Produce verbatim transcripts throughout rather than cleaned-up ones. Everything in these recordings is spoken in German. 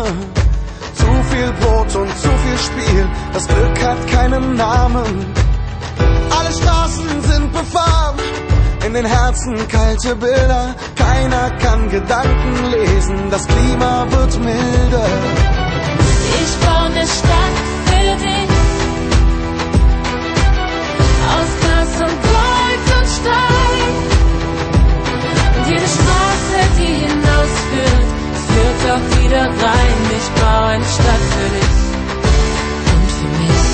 Zu viel Brot und zu viel Spiel, das Glück hat keinen Namen. Alle Straßen sind befahren, in den Herzen kalte Bilder. Keiner kann Gedanken lesen, das Klima wird milder. Ich baue eine Stadt für dich, aus Glas und Gold und Stein. Und jede Straße, die hinausführt, führt auch wieder rein. Ich baue eine Stadt für dich und für mich.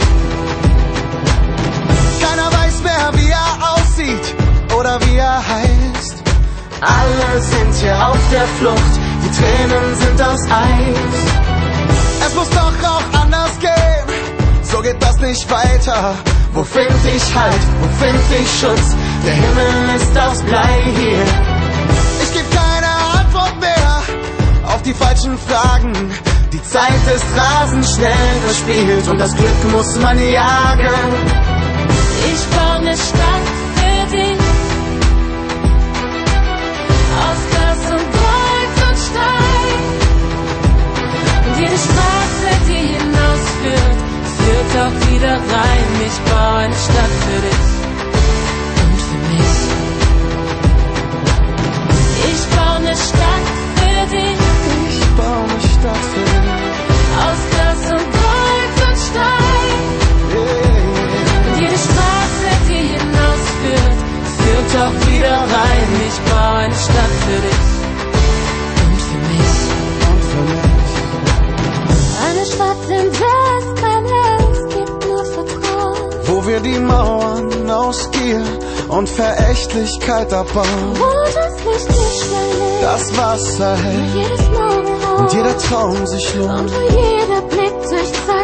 Keiner weiß mehr, wie er aussieht oder wie er heißt. Alle sind hier auf der Flucht, die Tränen sind aus Eis. Es muss doch auch anders gehen, so geht das nicht weiter. Wo find ich Halt, wo find ich Schutz? Der Himmel ist aus Blei hier. Ich geb keine Antwort mehr auf die falschen Fragen. Die Zeit ist rasend schnell verspielt und das Glück muss man jagen. Ich baue eine Stadt für dich, aus Glas und Gold und Stein. Und jede Straße, die hinausführt, führt auch wieder rein. Ich baue eine Stadt für dich und für mich. Ich baue eine Stadt für dich, Ich baue eine Stadt für dich, aus Glas und Gold und Stein. Und jede Straße, die hinausführt, führt auch wieder rein. Ich baue eine Stadt für dich und für mich. und für mich. Eine Stadt, in der es kein Hass gibt, nur Vertrauen. Wo wir die Mauern aus Gier und Verächtlichkeit abbauen. Wo das Licht nicht schnell Das Wasser ist, hält jedes Murmelhaut und jeder Traum sich lohnt. und wo jeder Blick durch Zeit